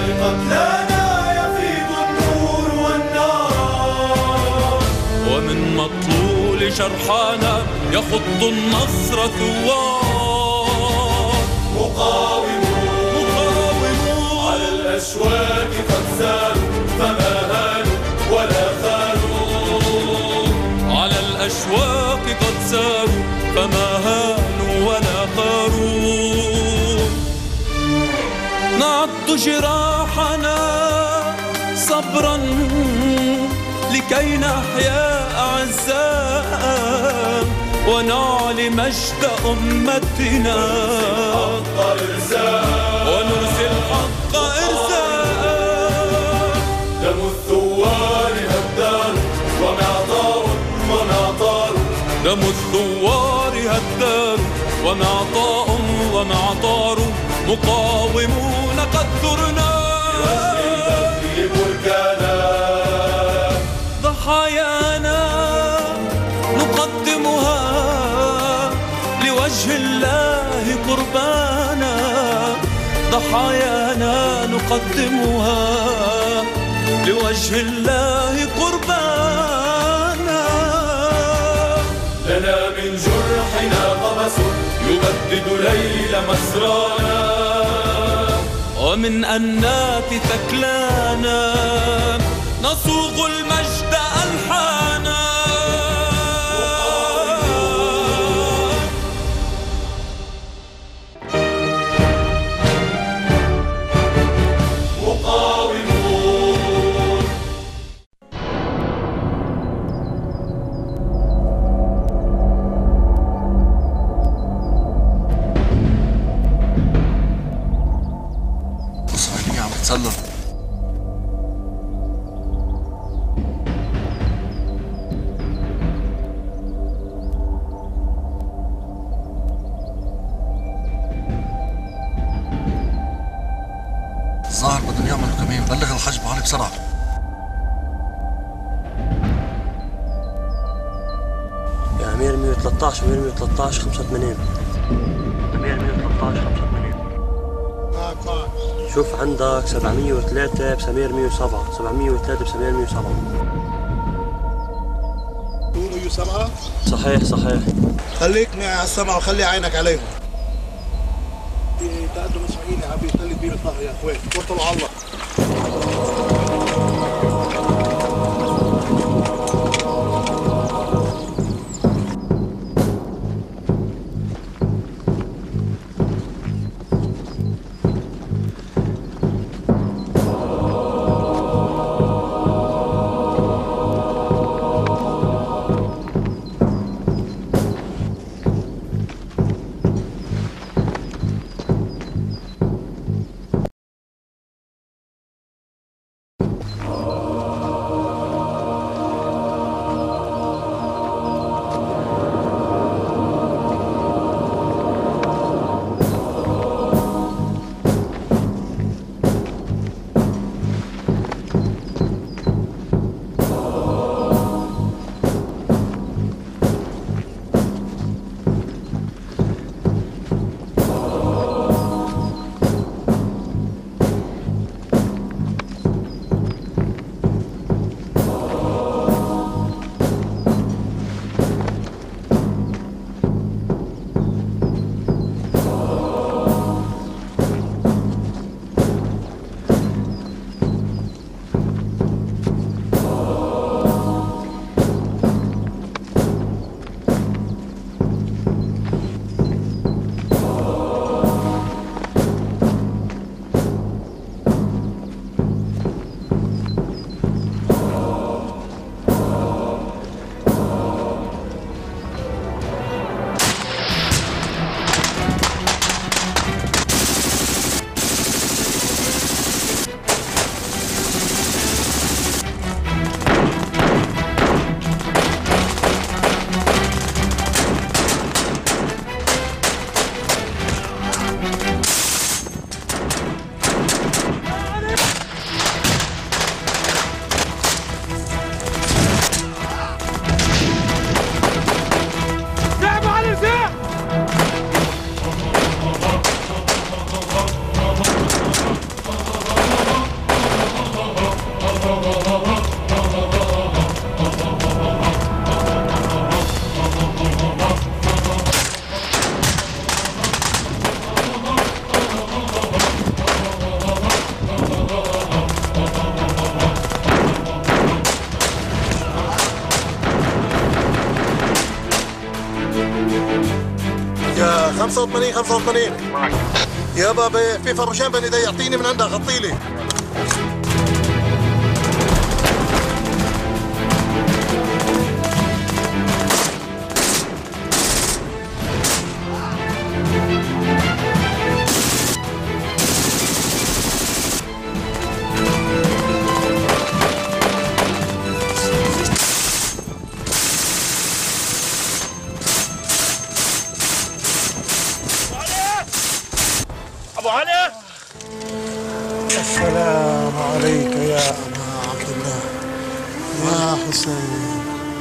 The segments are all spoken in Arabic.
لقتلانا يفيض النور والنار، ومن مطلول جرحانا يخط النصر ثوار. مقاومون على الأشواك قد ساروا فما هانوا ولا خانوا، على الأشواق قد ساروا فما هانوا ولا خاروا. نعد جراحنا صبرا لكي نحيا أعزاء ونعلي مجد أمتنا، ونرسي الحق إرساء. دم الثوار هدار ومعطار ومعطار، دم الثوار هدار ومعطاء ومعطار، مقاومون قد ثرنا بركانا، ضحايانا نقدمها لوجه الله قربانا، ضحايانا نقدمها لوجه الله قربانا. لنا من جرحنا قبس يبدد ليل مسرانا، ومن أنات ثكلانا نصوغ المجد ألحانا. مقاومون إسرائيلية عم تسلم. الظاهر بدهم يعملوا كمين، بلغ الحجب علي بسرعة. يا أمير 113 أمير 113 85 أمير 113 85. شوف عندك 703 بسمير 107 703 بسمير 107. قولوا 107. صحيح صحيح. خليك معي على السمع وخلي عينك عليهم. تقدم اسرائيلي عم يتقلب بيه بالظهر يا اخوان، وصلوا على الله. 85 85. يا بابا في فرمشان بين ايدي، اعطيني من عندها غطي لي. ابو علي، السلام عليك يا ابا عبد الله يا حسين.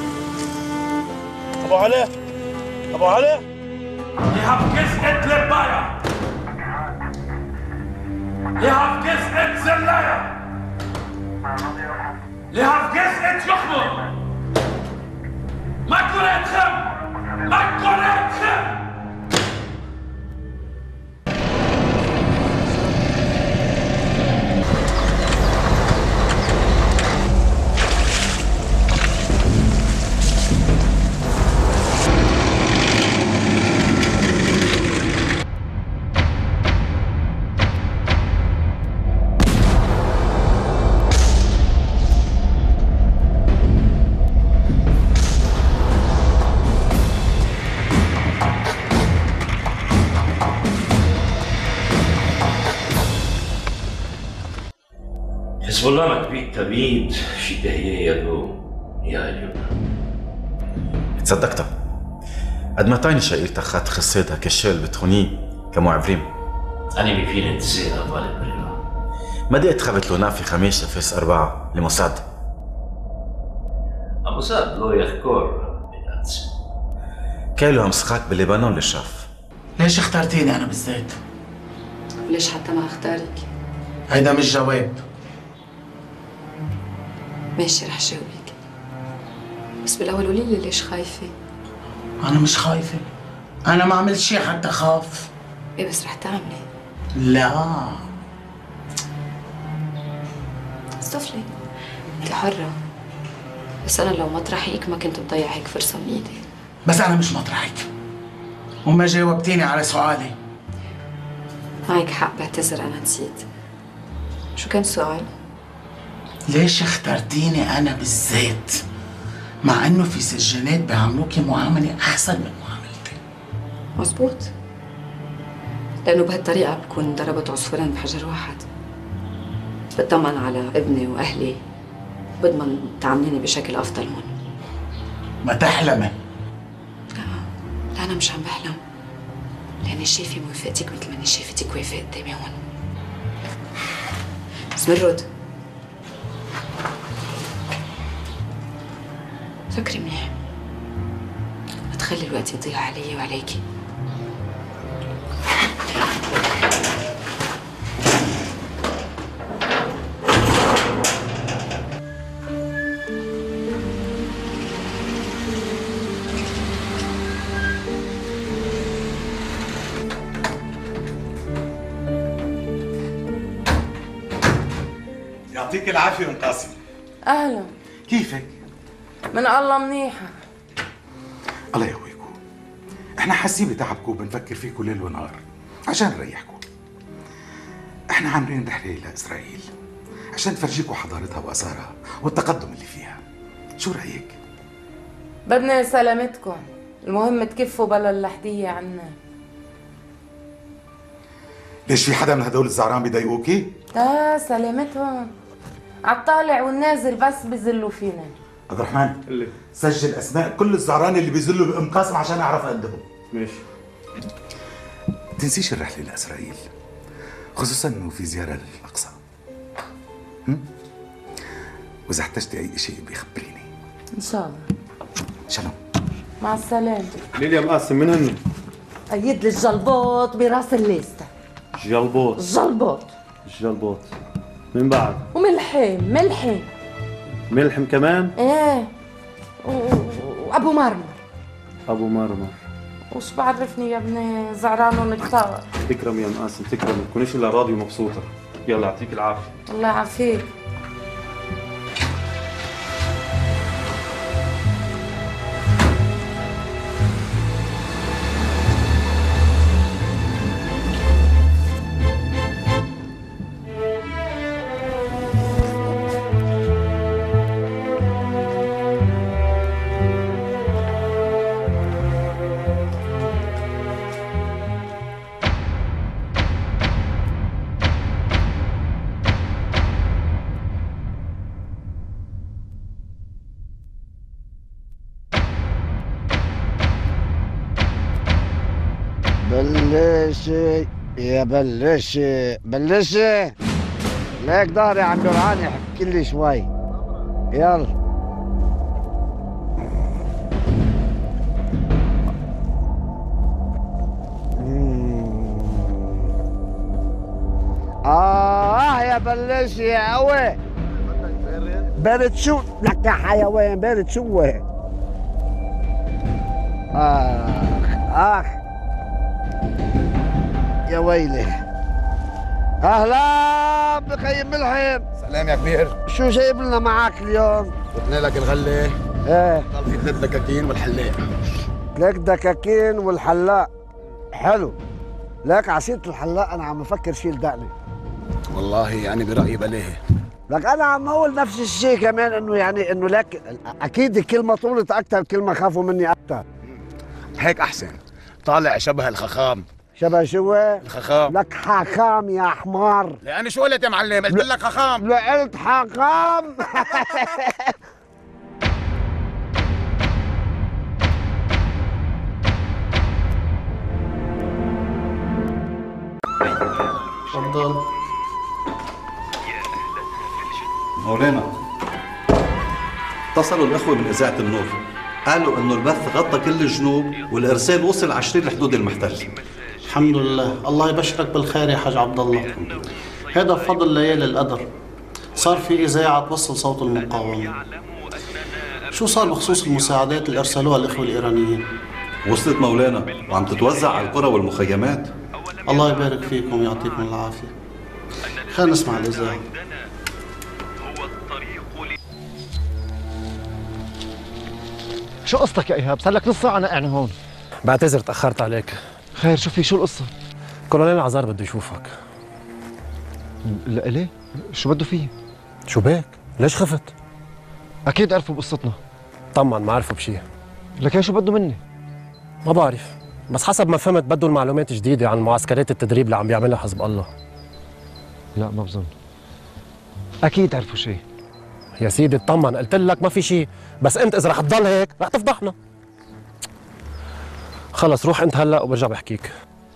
ابو علي، ابو علي. Ich hab gesagt, Lebaya. Ich hab gesagt, Zelaya. Ich hab gesagt, Jochmur. ما كورتكم، ما كورتكم. حزب الله مكبيت تبيد شي تهيئ يدو يا اليوم. تصدقت قد ما طايني شقيرتك خط خصيتها كشال بتخوني كمو عفريم. أنا بفيني تزيد طالب بريلا. ما دقت خبت له نافي 5 فاس 4 لموساد. موساد لو يخكور بالأنس. كايلو همسخاك بلبنان للشاف. ليش اخترتيني أنا بالذات؟ ليش حتى ما اختارك؟ هيدا مش جواب. ماشي رح جاوبك، بس بالاول قولي لي ليش خايفه؟ انا مش خايفه، انا ما عملت شيء حتى خاف. ايه بس رح تعملي؟ لا استفلي، انت حره، بس انا لو مطرحك ما كنت بضيع هيك فرصه من ايدي. بس انا مش مطرحك وما جاوبتيني على سؤالي. معك حق، بعتذر انا نسيت. شو كان السؤال؟ ليش اخترتيني أنا بالذات؟ مع إنه في سجانات بيعاملوكي معاملة أحسن من معاملتي. مزبوط، لأنه بهالطريقة بكون ضربت عصفورين بحجر واحد. بتطمن على ابني وأهلي، بضمن تعامليني بشكل أفضل هون. ما تحلمي. لا أنا مش عم بحلم، لأني شايفة موافقتك مثل ما أني شايفتك واقفة قدامي هون. زمرد، فكري منيح، ما تخلي الوقت يضيع علي وعليكي. يعطيك العافية ام قاسم. اهلا. كيفك؟ من الله منيحة. الله يقويكم. احنا حاسين بتعبكم وبنفكر فيكم ليل ونهار عشان نريحكم. احنا عاملين رحلة لإسرائيل عشان نفرجيكم حضارتها وآثارها والتقدم اللي فيها. شو رأيك؟ بدنا سلامتكم، المهم تكفوا بلا اللحدية عنا. ليش في حدا من هدول الزعران بيضايقوكي؟ لا سلامتهم، عالطالع والنازل بس بيزلوا فينا. عبد الرحمن اللي سجل اسماء كل الزعران اللي بيزلوا بام قاسم عشان اعرف اقدمهم. ماشي. تنسيش الرحله لاسرائيل، خصوصا انه في زياره للاقصى. واذا احتجتي اي شيء بيخبريني. ان شاء الله. سلام. مع السلامه. ليليا مقاسم من هن؟ قيد لي الجلبوط براس الليسته. جلبوط. الجلبوط من بعد؟ ملحم ملحم كمان؟ ايه وابو مرمر. وش بعرفني يا ابني زعرانهم كتار. تكرم يا مقاسم تكرم، تكونيش الا راضي ومبسوطه. يلا يعطيك العافيه. الله يعافيك. بلشي يا بلشي ليك ظهري عم برعاني، احكي لي شوي. يلا يا بلشي يا قوي. بارد شو لك يا حيوان، بارد شو؟ اخ يا ويلي. اهلا بخيم ملحم. سلام يا كبير. شو جايب لنا معك اليوم؟ قلنا لك الغله. ايه ضل في 3 دكاكين والحلاق. 3 دكاكين والحلاق. حلو. لك عصيرة الحلاق انا عم بفكر شيل دقني. والله انا برايي بلاها. لك انا عم اقول نفس الشيء كمان، انه يعني انه لك اكيد كل ما طولت اكثر كل ما خافوا مني اكثر. هيك احسن. طالع شبه الخخام. شبه شو؟ الخخام. لك حاخام يا حمار. لأنا شو قلت يا معلم؟ قلت لك خخام. لا قلت حاخام. تفضل. مولانا، اتصلوا الأخوة من إذاعة النور، قالوا إنه البث غطى كل الجنوب والإرسال وصل 20 الحدود المحتلة. الحمد لله، الله يبشرك بالخير يا حاج عبد الله. هذا بفضل ليالي القدر. صار في إذاعة توصل صوت المقاومة. شو صار بخصوص المساعدات اللي أرسلوها الإخوة الإيرانيين؟ وصلت مولانا وعم تتوزع على القرى والمخيمات. الله يبارك فيكم ويعطيكم العافية. خلينا نسمع الإذاعة. شو قصتك يا إيهاب؟ صار لك نص ساعة نقعني هون. بعتذر تأخرت عليك. خير شو في؟ شو القصة؟ كولونيل عزار بده يشوفك. ليه؟ شو بده فيه؟ شو بك؟ ليش خفت؟ أكيد عرفوا بقصتنا. طبعا ما عرفوا بشيء. لكن شو بده مني؟ ما بعرف، بس حسب ما فهمت بده المعلومات جديدة عن معسكرات التدريب اللي عم بيعملها حزب الله. لا ما بظن. أكيد عرفوا شيء. يا سيدي اطمن، قلت لك ما في شيء، بس انت اذا رح تضل هيك رح تفضحنا. خلص روح انت هلا وبرجع بحكيك.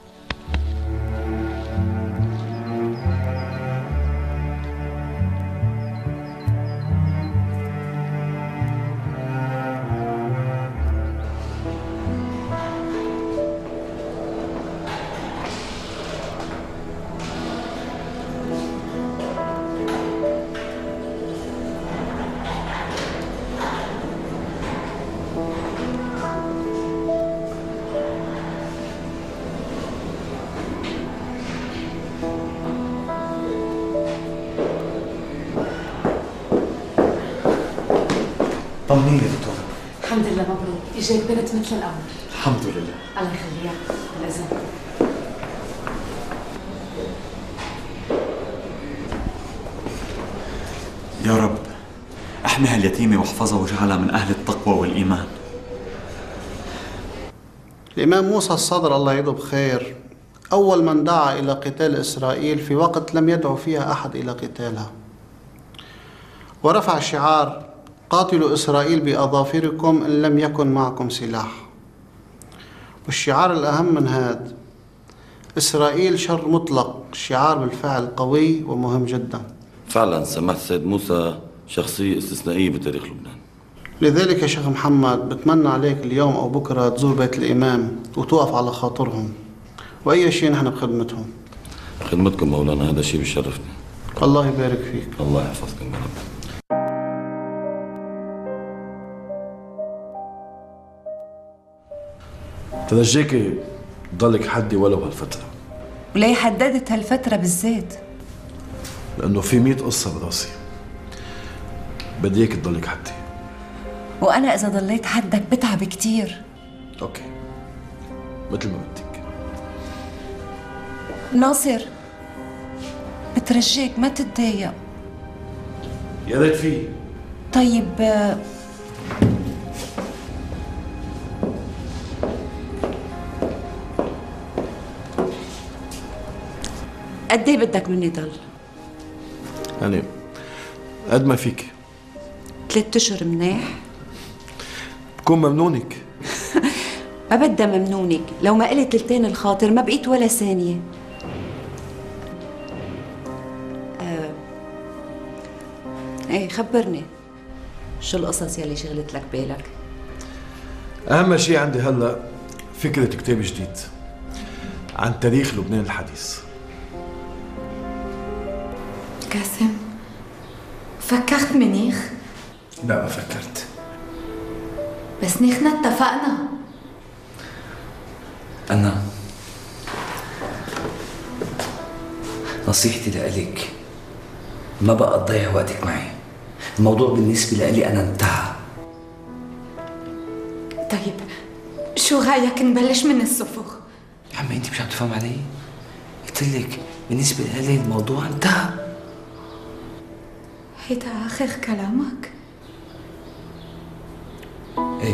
طمنيني يا دكتور. الحمد لله مبروك، اجاك بنت مثل القمر. الحمد لله. الله يخليها. بالإذن. يا رب احمي هاليتيمة واحفظها واجعلها من أهل التقوى والإيمان. الإمام موسى الصدر الله يعيده بخير أول من دعا إلى قتال إسرائيل في وقت لم يدعو فيها أحد إلى قتالها، ورفع شعار قاتلوا إسرائيل بأظافركم إن لم يكن معكم سلاح. والشعار الأهم من هذا إسرائيل شر مطلق، شعار بالفعل قوي ومهم جدا. فعلا سماحة السيد موسى شخصية استثنائية بتاريخ لبنان. لذلك يا شيخ محمد بتمنى عليك اليوم أو بكرة تزور بيت الإمام وتوقف على خاطرهم، وأي شيء نحن بخدمتهم. خدمتكم مولانا، هذا شيء بيشرفني. الله يبارك فيك. الله يحفظكم يا رب. تنجيكي تضلك حدي ولو هالفترة. وليه حددت هالفترة بالذات؟ لأنه في 100 قصة براسي، بدي اياك تضلك حدي. وأنا إذا ضليت حدك بتعب كتير. أوكي، مثل ما بدك. ناصر بترجيك ما تتضايق. يا ريت فيه. طيب قد ايه بدك مني ضل؟ يعني قد ما فيك. 3 أشهر منيح؟ بكون ممنونك. ما بدها ممنونك، لو ما قلت لتين الخاطر ما بقيت ولا ثانية. ايه خبرني، شو القصص يلي شغلت لك بالك؟ أهم شيء عندي هلا فكرة كتاب جديد عن تاريخ لبنان الحديث. قاسم، فكرت منيخ؟ لا ما فكرت. بس نحن اتفقنا. أنا نصيحتي لإلك ما بقى تضيع وقتك معي. الموضوع بالنسبة لإلي أنا انتهى. طيب شو رأيك نبلش من الصفر؟ يا عمي أنت مش عم تفهم علي؟ قلت لك بالنسبة لإلي الموضوع انتهى. هيدا آخر كلامك؟ إيه.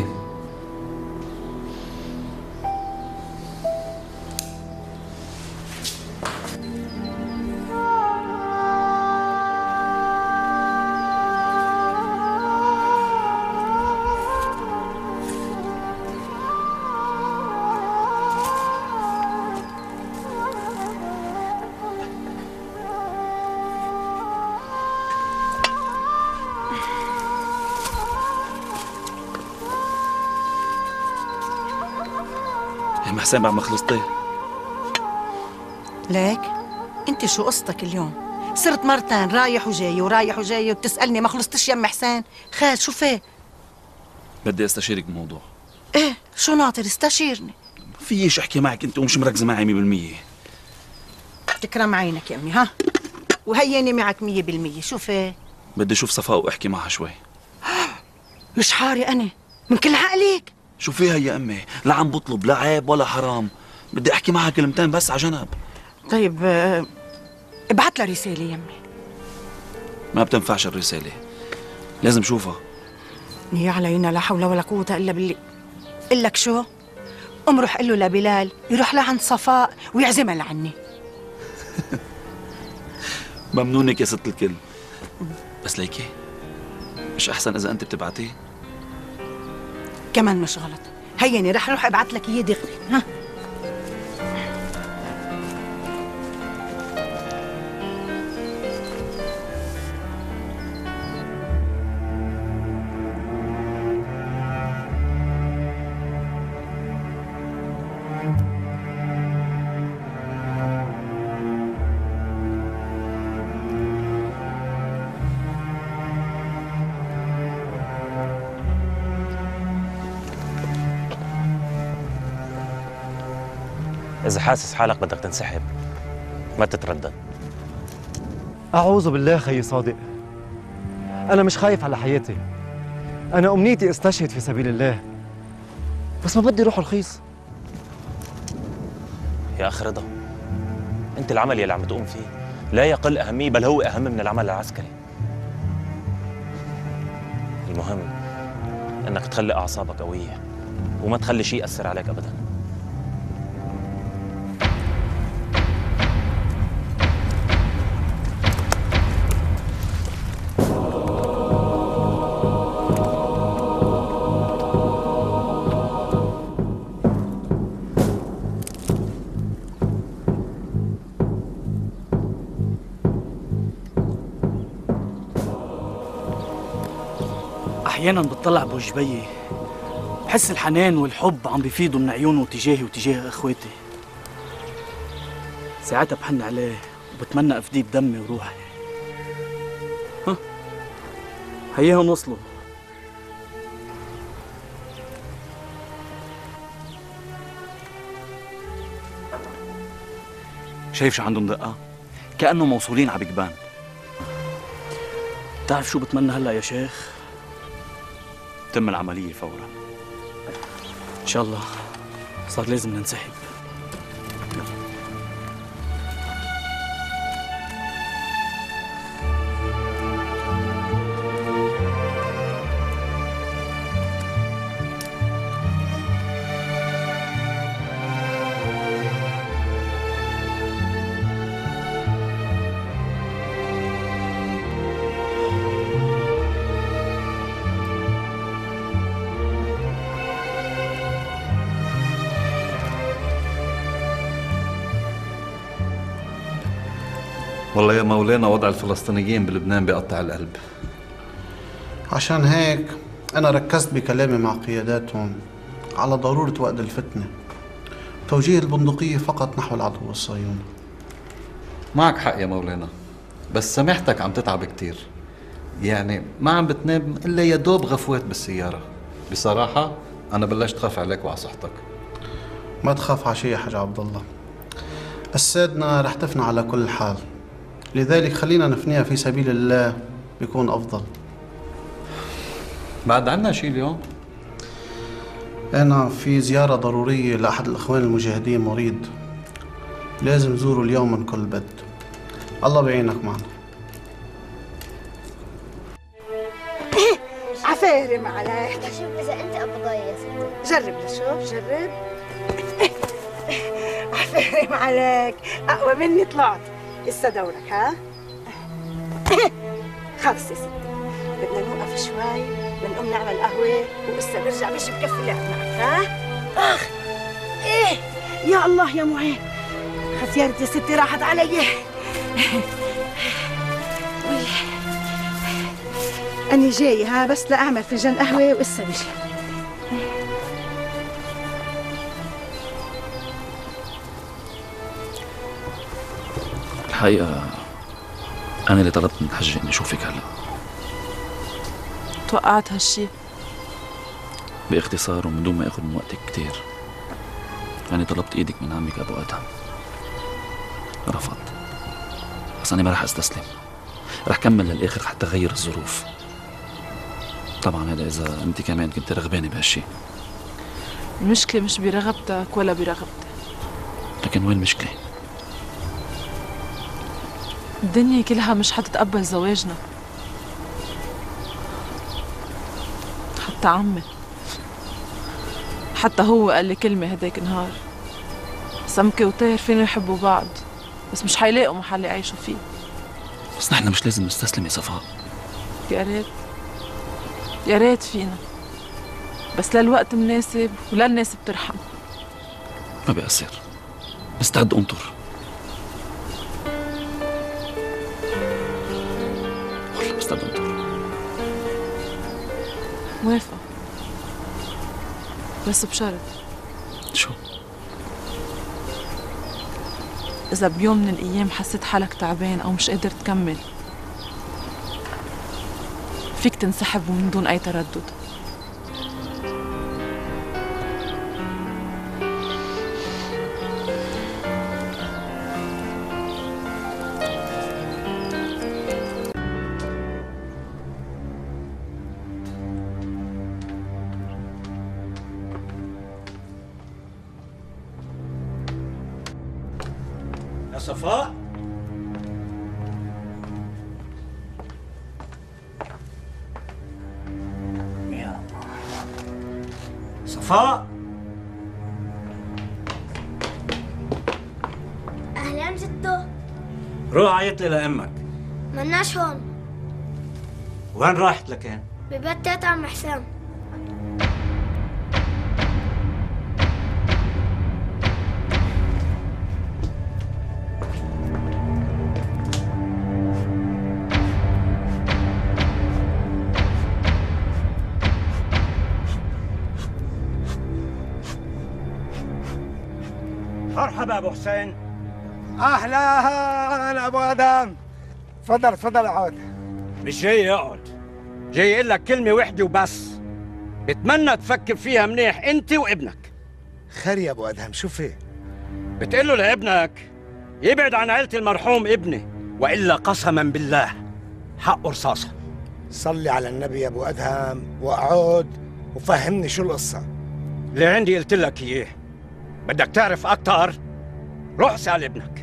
يا حسين بعد ما خلصتي ليك انت شو قصتك اليوم؟ صرت مرتين رايح وجاي ورايح وجاي وبتسألني ما خلصتش يا ام حسين. خال شو في؟ بدي استشيرك بموضوع. ايه شو ناطر استشيرني؟ فيش احكي معك انت ومش مركزه معي 100%. تكرم عينك يا امي ها، وهيني معك 100%. شو في؟ بدي اشوف صفاء واحكي معها شوي. مش حاري انا من كل عقلك. شو فيها يا امي؟ لا عم بطلب لا عيب ولا حرام، بدي احكي معها كلمتين بس على جنب. طيب ابعت لها رسالة يا امي. ما بتنفعش الرسالة، لازم شوفها. يا علينا لا حول ولا قوة الا بالله. قل لك شو؟ قوم روح قل له لبلال يروح لعند صفاء ويعزمها لعني. ممنونك يا ست الكل. بس ليكي مش احسن اذا انت بتبعتيه؟ كمان مش غلط. هيني رح روح ابعت لك اياه دغري. ها إذا حاسس حالك بدك تنسحب ما تتردد. أعوذ بالله خيي صادق، أنا مش خايف على حياتي، أنا أمنيتي استشهد في سبيل الله، بس ما بدي روح رخيص. يا أخ رضا، أنت العمل يلي عم تقوم فيه لا يقل أهمية بل هو أهم من العمل العسكري. المهم إنك تخلي أعصابك قوية وما تخلي شيء يأثر عليك أبداً. أحياناً بتطلع بوجه بيي بحس الحنان والحب عم بيفيضوا من عيونه تجاهي وتجاه إخواتي. ساعتها بحن عليه وبتمنى أفديه بدمي وروحي. ها هياهم وصلوا. شايف شو عندهم دقة؟ كأنه موصولين على بيجبان. بتعرف شو بتمنى هلا يا شيخ؟ تم العملية فورا. إن شاء الله صار لازم ننسحب. والله يا مولانا وضع الفلسطينيين بلبنان بيقطع القلب. عشان هيك أنا ركزت بكلامي مع قياداتهم على ضرورة وقت الفتنة، توجيه البندقية فقط نحو العدو الصهيوني. معك حق يا مولانا، بس سماحتك عم تتعب كتير، يعني ما عم بتنام إلا يا دوب غفوات بالسيارة. بصراحة أنا بلشت خاف عليك وعلى صحتك. ما تخاف على شيء يا حاج عبد الله، أجسادنا رح تفنى على كل حال، لذلك خلينا نفنيها في سبيل الله بيكون أفضل. بعد عنا شيء اليوم؟ أنا في زيارة ضرورية لأحد الإخوان المجاهدين مريض، لازم زوره اليوم من كل بد. الله بعينك معنا. عفارم عليك. شوف إذا أنت قبضاية يا ستي. جرب لشوف، جرب. عفارم عليك، أقوى مني طلعت. لسه دورك ها؟ خلص يا ستي، بدنا نوقف شوي، بنقوم نعمل قهوة ولسه برجع مش بكفي لعب معك ها؟ آخ إيه يا الله يا معين، خسيرت يا ستي راحت علي. أني جاي ها بس لأعمل فنجان قهوة ولسه بجي. الحقيقة أنا اللي طلبت من الحجة إني أشوفك هلا. توقعت هالشي؟ باختصار ومن دون ما آخذ من وقتك كتير، أنا طلبت إيدك من عمك أبو أدهم، رفض. بس أنا ما رح أستسلم، رح كمل للآخر حتى أغير الظروف. طبعا هذا إذا أنت كمان كنت رغبانة بهالشي. المشكلة مش برغبتك ولا برغبتي. لكن وين المشكلة؟ الدنيا كلها مش حتتقبل زواجنا، حتى عمي، حتى هو قال لي كلمة هداك نهار، سمكة وطير فينا يحبوا بعض بس مش حيلاقوا محل يعيشوا فيه. بس نحن مش لازم نستسلم يا صفاء. يا ريت، يا ريت فينا، بس للوقت مناسب ولا الناس بترحم. ما بيأثر، مستعد انطر. والله مستعد انطر. موافقة، بس بشرط. شو؟ إذا بيوم من الأيام حسيت حالك تعبان أو مش قادر تكمل، فيك تنسحب ومن دون أي تردد. يا صفاء، صفاء. أهلا جدو. روح عيط لي لأمك. مناش هون. وين راحت لكان؟ ببيت تيتا عم حسام. مرحبا ابو حسين. اهلا ابو ادم، تفضل تفضل اقعد. مش جاي اقعد، جاي اقول لك كلمه وحده وبس، بتمنى تفكر فيها منيح انت وابنك. خير يا ابو ادهم، شو في؟ بتقول له لابنك يبعد عن عيله المرحوم ابني، والا قسما بالله حقه رصاصه. صلي على النبي يا ابو ادهم واقعد وفهمني شو القصه. اللي عندي قلت لك اياه، بدك تعرف اكثر روح اسال ابنك.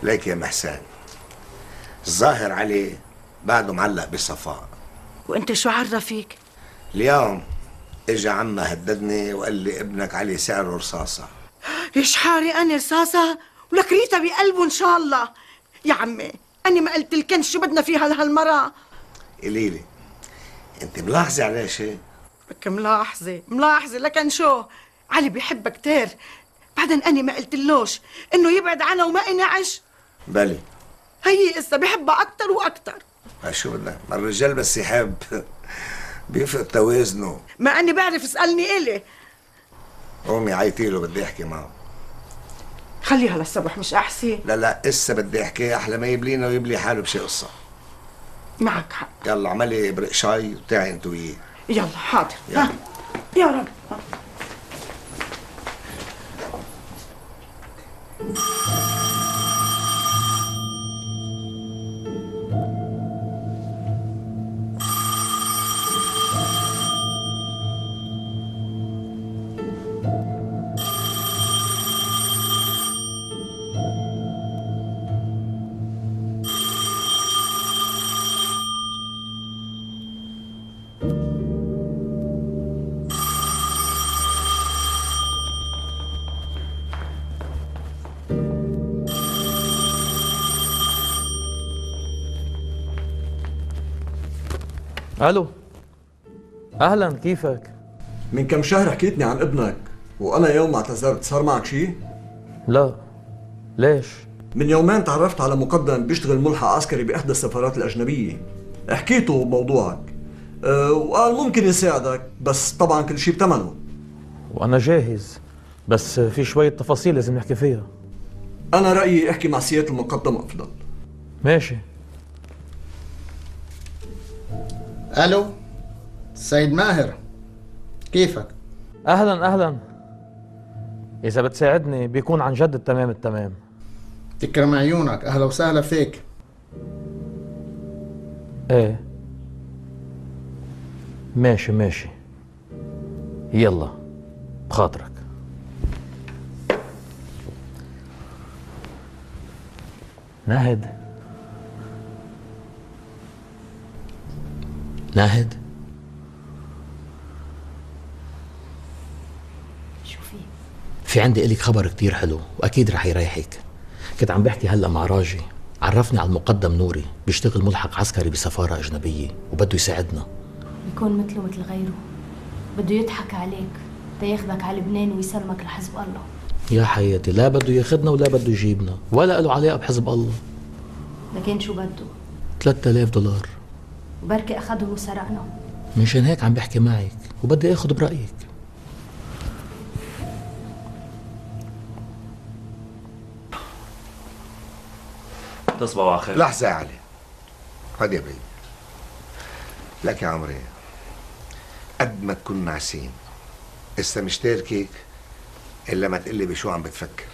ليك يا محسان، الظاهر عليه بعده معلق بصفاء. وانت شو عرفك؟ اليوم اجى عمه هددني وقال لي ابنك عليه سعره رصاصة. ايش حاري انا رصاصة؟ ولك ريتا بقلبه ان شاء الله. يا عمي أنا ما قلت لكنش شو بدنا فيها لهالمرأة. قليلي انت ملاحظة عليه شيء؟ بك ملاحظة لكن شو؟ علي بيحبها كتير، بعدين أنا ما قلتلوش إنه يبعد عنها وما ينعش. بلي هي إسا بيحبها أكتر وأكتر. شو بدنا؟ ما الرجال بس يحب بيفقد توازنه. ما أني بعرف اسألني إلي. قومي عيطي له بدي أحكي معه. خليها للصبح مش أحسن؟ لا إسا بدي أحكي أحلى ما يبلينا ويبلي حاله بشي قصة. معك حق. يلا عملي برق شاي وبتاعي انت وياه. يلا حاضر. يلا. يا رب. الو، اهلا، كيفك؟ من كم شهر حكيتني عن ابنك وانا يوم اعتذرت، صار معك شيء؟ لا، ليش؟ من يومين تعرفت على مقدم بيشتغل ملحق عسكري باحدى السفارات الاجنبيه، حكيته بموضوعك وقال ممكن يساعدك، بس طبعا كل شيء بثمنه. وانا جاهز، بس في شويه تفاصيل لازم نحكي فيها. انا رايي احكي مع سياده المقدم افضل. ماشي. الو، سيد ماهر، كيفك؟ اهلا، اذا بتساعدني بيكون عن جد التمام. تكرم عيونك، اهلا وسهلا فيك. ايه ماشي، يلا بخاطرك. ناهد شو في عندي إلك خبر كتير حلو وأكيد رح يريحك. كنت عم بحكي هلأ مع راجي، عرفني على المقدم نوري، بيشتغل ملحق عسكري بسفارة أجنبية وبده يساعدنا. بيكون مثله مثل غيره، بده يضحك عليك تياخدك على لبنان ويسلمك لحزب الله. يا حياتي، لا بده ياخدنا ولا بده يجيبنا ولا له علاقة بحزب الله. لكن شو بده؟ $3000. وبركي أخذهم وسرقنا. مشان هيك عم بحكي معك وبدي اخذ برأيك. تصبحوا على خير. لحظة يا علي، خد يا بي. لك يا عمري، قد ما تكون نعسين اسا مش تاركك الا ما تقلي بشو عم بتفكر.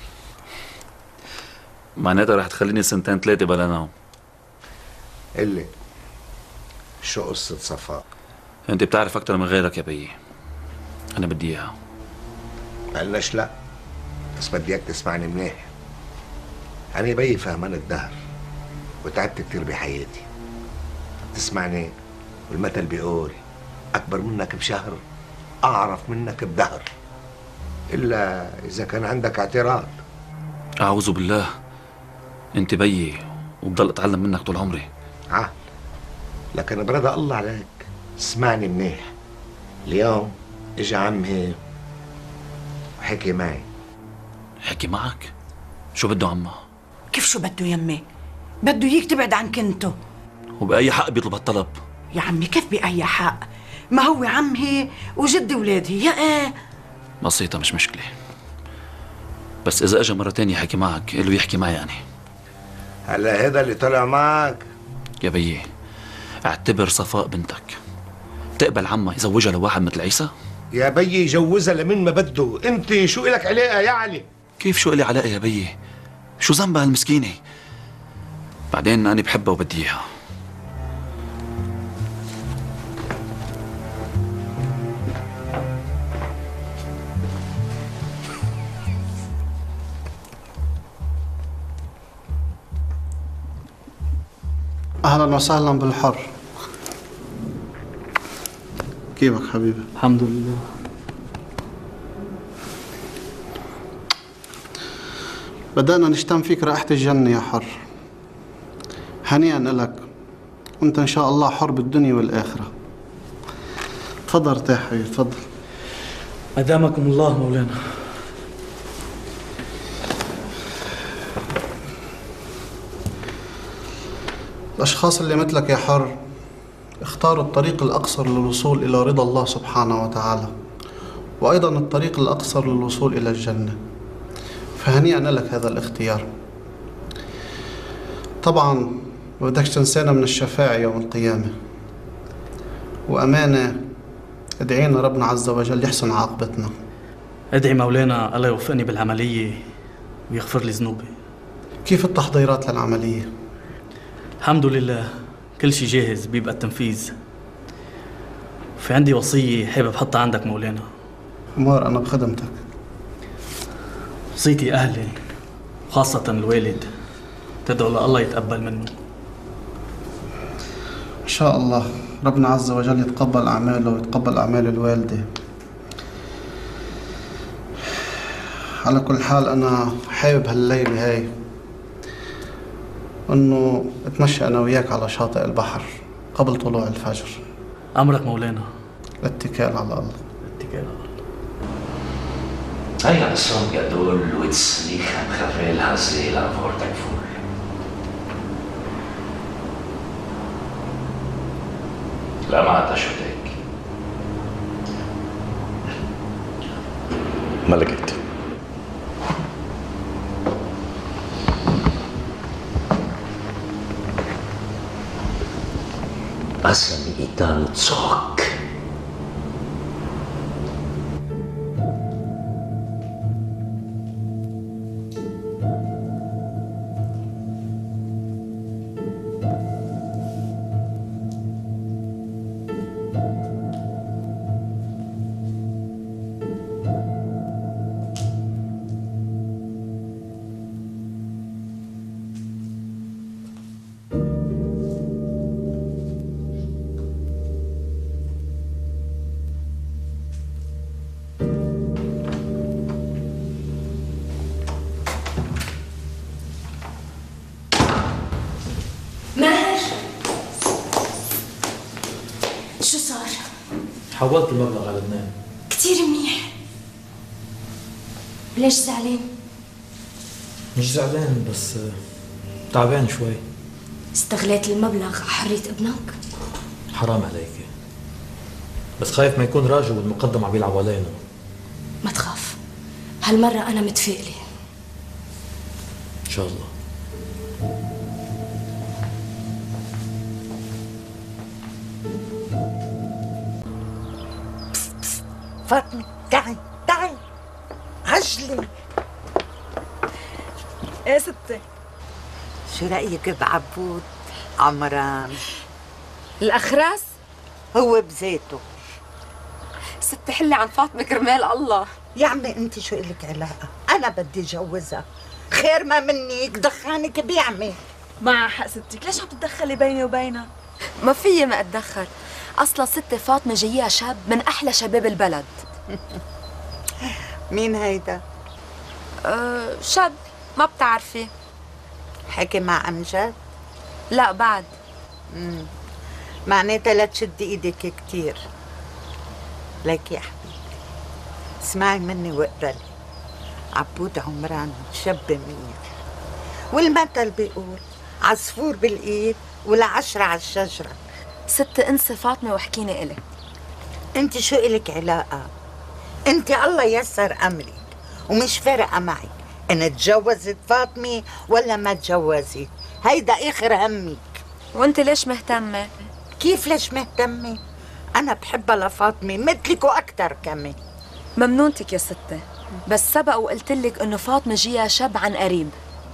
معناتها رح تخليني سنتين ثلاثة بلا نوم. قلي شو قصة صفاء؟ انت بتعرف اكثر من غيرك يا بيي. انا بدي اياها. ما قلناش لا، بس بدي اياك تسمعني منيح. انا بيي فهمان الدهر وتعبت كتير بحياتي. تسمعني، والمثل بيقول اكبر منك بشهر اعرف منك بدهر، الا اذا كان عندك اعتراض. اعوذ بالله، انت بيي وبضل اتعلم منك طول عمري. لكن برضى الله عليك اسمعني منيح. اليوم اجى عم هيك وحكي معي. حكي معك؟ شو بده عمه؟ كيف شو بده يمي؟ بده ييك تبعد عن كنته. وبأي حق بيطلب هالطلب؟ يا عمي كيف بأي حق؟ ما هو عمي وجدي ولادي، يا ايه؟ بسيطة مش مشكلة، بس إذا أجا مرة تانية يحكي معك قل له يحكي معي يعني. هلا هذا اللي طلع معك؟ يا بيي اعتبر صفاء بنتك، بتقبل عمها يزوجها لواحد مثل عيسى؟ يا بيي جوزها لمن ما بده، انت شو إلك علاقة يا علي؟ كيف شو إلي علاقة يا بيي؟ شو ذنبها المسكينة؟ بعدين أنا بحبها وبدي إياها. أهلا وسهلا بالحر. كيفك حبيبي؟ الحمد لله. بدأنا نشتم فيك رائحة الجنة يا حر. هنيئا لك، وانت ان شاء الله حر بالدنيا والآخرة. تفضل ارتاح حبيبي، تفضل. أدامكم الله مولانا. الأشخاص اللي مثلك يا حر اختاروا الطريق الأقصر للوصول إلى رضا الله سبحانه وتعالى، وأيضا الطريق الأقصر للوصول إلى الجنة، فهنيئا لك هذا الاختيار. طبعا ما بدكش تنسانا من الشفاعة يوم القيامة، وأمانة ادعينا ربنا عز وجل يحسن عاقبتنا. ادعي مولانا الله يوفقني بالعملية ويغفر لي ذنوبي. كيف التحضيرات للعملية؟ الحمد لله كل شيء جاهز، بيبقى التنفيذ. في عندي وصية حابب حطها عندك مولانا. أمور أنا بخدمتك. وصيتي أهلي وخاصة الوالد تدعو الله يتقبل منه. إن شاء الله ربنا عز وجل يتقبل أعماله ويتقبل أعمال الوالدة. على كل حال أنا حابب هالليلة هاي إنه اتمشى أنا وياك على شاطئ البحر قبل طلوع الفجر. أمرك مولانا. الاتكال على الله. الاتكال على الله. Heilige Zoon Gadol, Luitzlichem Gavel Hazela wordt ik voel. لما تشتك ما لقيت. أسمي إيطان تصوك. شو صار؟ حولت المبلغ على لبنان. كتير منيح. ليش زعلان؟ مش زعلان بس تعبان شوي. استغليت المبلغ على حرية ابنك؟ حرام عليك، بس خايف ما يكون راجل والمقدم عم يلعب علينا. ما تخاف، هالمرة أنا متفائلة. إن شاء الله. فاطمة تعي تعي عجلي. ايه ستي؟ شو رأيك بعبود عمران؟ الأخرس؟ هو بذاته. ستي حلي عن فاطمة كرمال الله. يا عمي انت شو إلك علاقة؟ أنا بدي جوزها، خير ما منك دخانك بيعمي. مع حق ستك، ليش عم تتدخلي بيني وبينها؟ ما فيي ما أتدخل، أصلا ستي فاطمة جايها شاب من أحلى شباب البلد. مين هيدا؟ شاب ما بتعرفي. حكي مع أمجد؟ لا بعد. معناتها لا تشدي ايدك كتير. لك يا حبيبي اسمعي مني واقبلي، عبود عمران شاب منيح، والمثل بيقول عصفور بالايد والعشرة على الشجرة. ستي انسي فاطمة واحكيني إلك. انت شو إلك علاقة؟ انت الله يسر امرك ومش فارقة معي انا تجوزت فاطمة ولا ما تجوزت، هيدا اخر همك. وانت ليش مهتمة؟ كيف ليش مهتمة؟ انا بحبها لفاطمة مثلك واكتر كمان. ممنونتك يا ستي، بس سبق وقلتلك انه فاطمة جيها شاب عن قريب.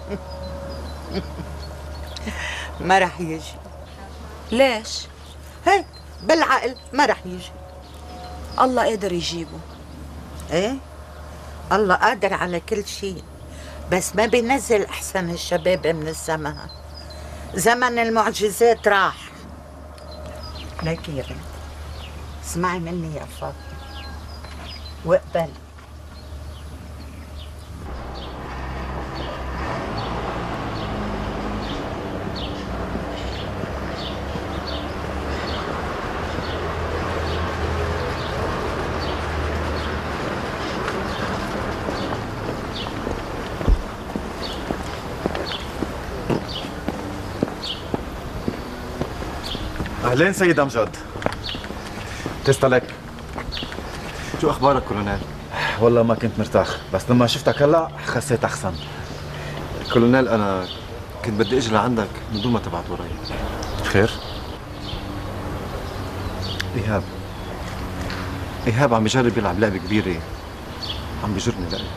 ما رح يجي. ليش؟ هيك بالعقل ما رح يجي. الله قادر يجيبه. ايه الله قادر على كل شيء، بس ما بينزل احسن الشباب من السماء. زمن المعجزات راح. ليك يا بنت، اسمعي مني يا فاطمة واقبلي. اهلين سيد امجد. تستلك. شو اخبارك كولونيل؟ والله ما كنت مرتاح، بس لما شفتك هلا حسيت احسن. كولونيل انا كنت بدي اجي لعندك من دون ما تبعت وراي. خير؟ ايهاب عم يجرب يلعب لعبه كبيره، عم بيجرني لإلي.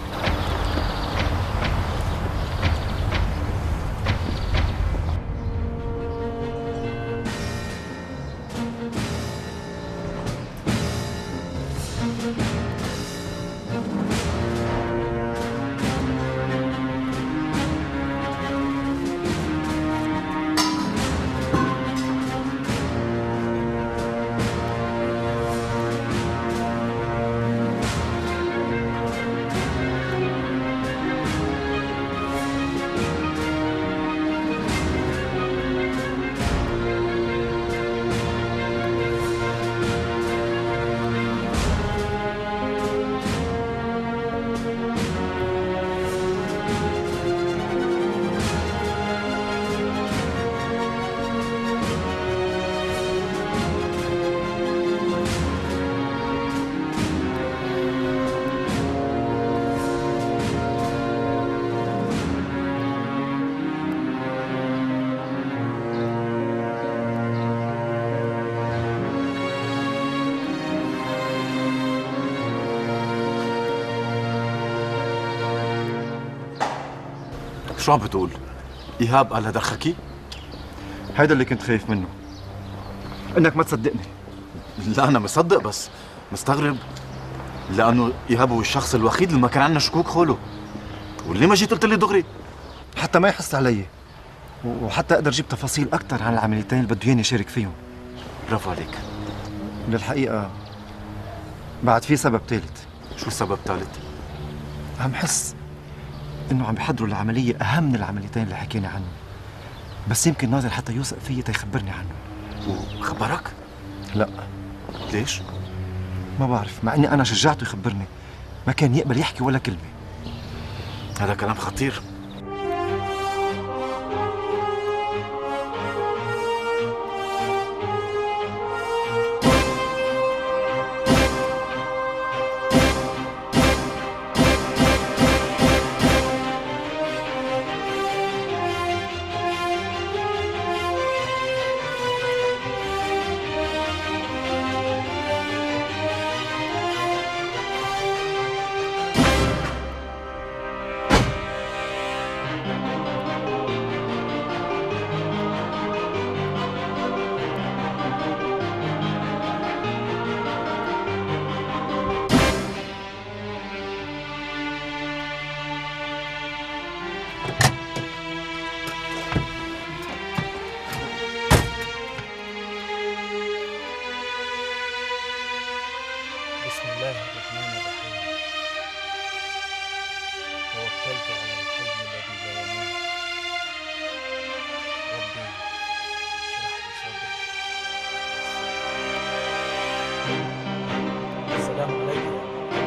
شو عم بتقول؟ إيهاب قال هذا خكي؟ هيدا اللي كنت خايف منه، انك ما تصدقني. لا أنا مصدق بس مستغرب، لأنه إيهاب هو الشخص الوحيد اللي ما كان عندنا شكوك حوله، واللي ما جيت قلت لي دغري؟ حتى ما يحس علي، وحتى اقدر اجيب تفاصيل اكثر عن العمليتين اللي بده اياني شارك فيهم. برافو عليك. للحقيقة بعد في سبب ثالث. شو السبب الثالث؟ عم حس انه عم بيحضروا العملية اهم من العمليتين اللي حكينا عنهم، بس يمكن ناظر حتى يوثق فيي تيخبرني عنه. وخبرك؟ لا. ليش؟ ما بعرف، مع اني انا شجعته يخبرني ما كان يقبل يحكي ولا كلمة. هذا كلام خطير. بسم الله الرحمن الرحيم. توكلت على الحي الذي لا يموت. ربي اشرح لي صدري. السلام عليكم.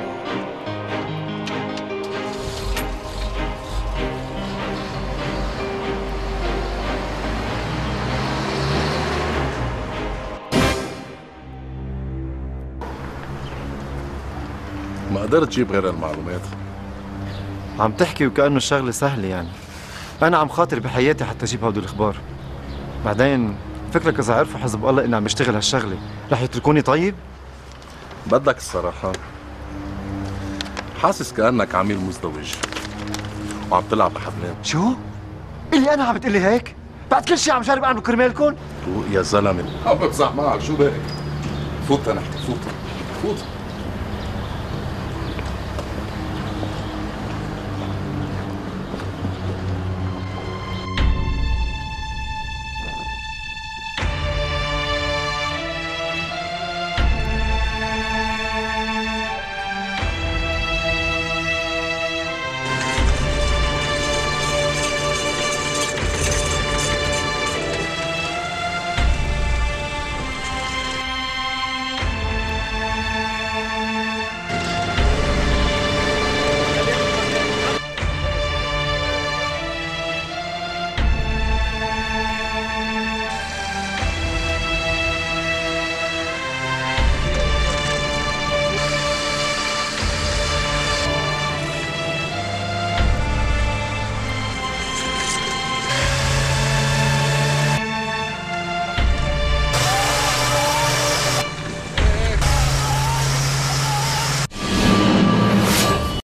ما قدرت تجيب غير المعلومات. عم تحكي وكأنه الشغلة سهلة يعني. أنا عم خاطر بحياتي حتى أجيب هودي الأخبار. بعدين فكرك إذا عرفوا حزب الله إني عم بشتغل هالشغلة رح يتركوني طيب؟ بدك الصراحة حاسس كأنك عميل مزدوج وعم تلعب بحبلين. شو؟ اللي أنا عم بتقلي هيك؟ بعد كل شيء عم شارب أعمله كرمالكم؟ روق يا زلمة، عم بمزح معك، شو بك؟ فوت نحكي، فوت.